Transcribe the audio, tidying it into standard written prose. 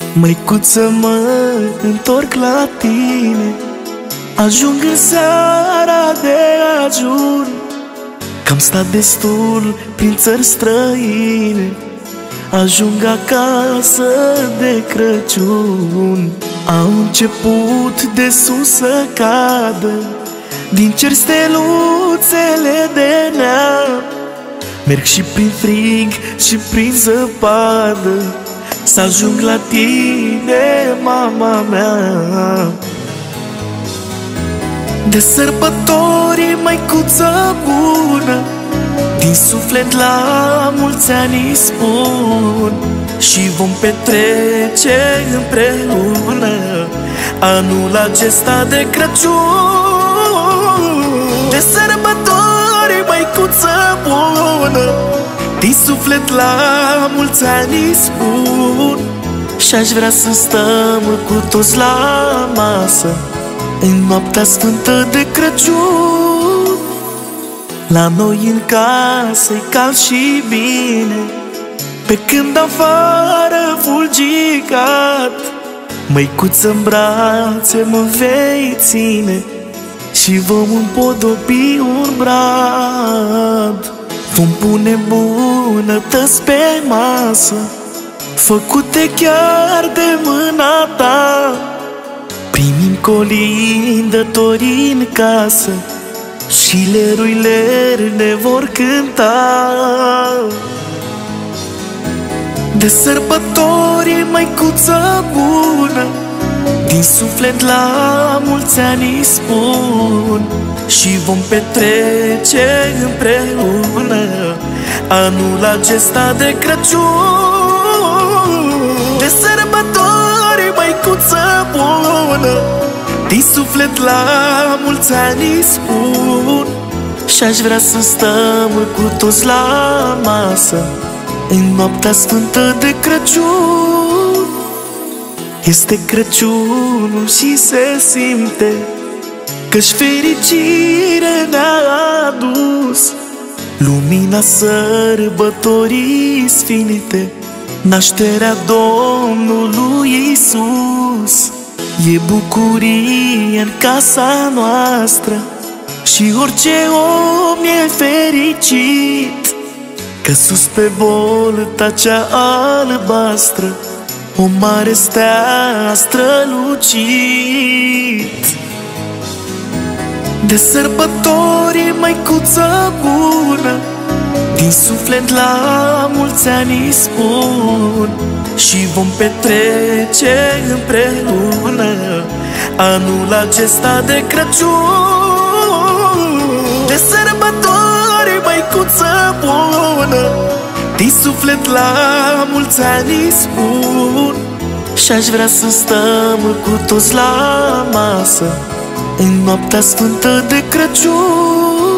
Măicuță, mă întorc la tine. Ajung în seara de ajun, că-am stat destul prin țări străine. Ajung acasă de Crăciun. Au început de sus să cadă din cer steluțele de neam. Merg și prin frig și prin zăpadă să ajung la tine, mama mea. De sărbători, măicuță bună, din suflet la mulți ani spun, și vom petrece împreună anul acesta de Crăciun. De sărbători, măicuță bună, din suflet la mulți ani spun, și-aș vrea să stăm cu toți la masă în noaptea sfântă de Crăciun. La noi în casă-i cald și bine, pe când afară fulgicat. Măicuță-n brațe mă vei ține și vom împodobi un brad. Vom pune bunătăți pe masă, făcute chiar de mâna ta. Primim colindători în casă și leruile ne vor cânta. De sărbători, măicuță bună, din suflet la mulți ani spun, și vom petrece împreună anul acesta de Crăciun. De sărbători, măicuță bună, din suflet la mulți ani spun, și-aș vrea să stăm cu toți la masă în noaptea sfântă de Crăciun. Este Crăciunul și se simte că-și fericire ne-a adus lumina sărbătorii sfinite, nașterea Domnului Iisus. E bucurie în casa noastră și orice om e fericit, că sus pe bolta cea albastră o mare stea a strălucit. De sărbători, măicuță bună, din suflet la mulți ani spun, și vom petrece împreună anul acesta de Crăciun. De sărbători, măicuță bună, din suflet la mulți ani spun, și-aș vrea să stăm cu toți la masă în noaptea sfântă de Crăciun.